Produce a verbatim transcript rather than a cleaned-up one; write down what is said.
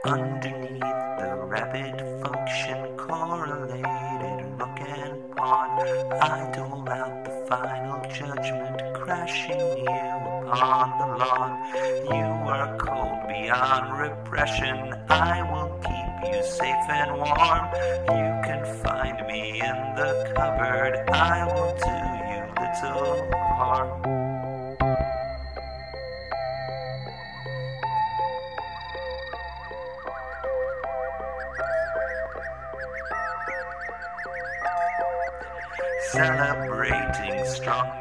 Underneath the rapid function correlated rock and pawn, I dole out the final judgment, crashing you upon the lawn. You are cold beyond repression, I will keep you safe and warm. You can find me in the cupboard, I will do you little harm. Celebrating strong